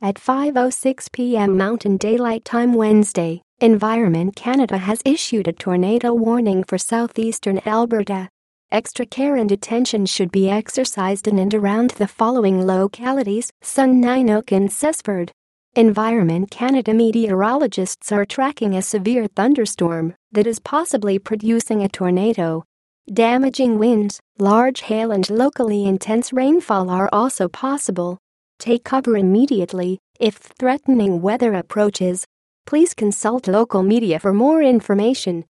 At 5:06 p.m. Mountain Daylight Time Wednesday, Environment Canada has issued a tornado warning for southeastern Alberta. Extra care and attention should be exercised in and around the following localities: Sunninook and Cessford. Environment Canada meteorologists are tracking a severe thunderstorm that is possibly producing a tornado. Damaging winds, large hail and locally intense rainfall are also possible. Take cover immediately if threatening weather approaches. Please consult local media for more information.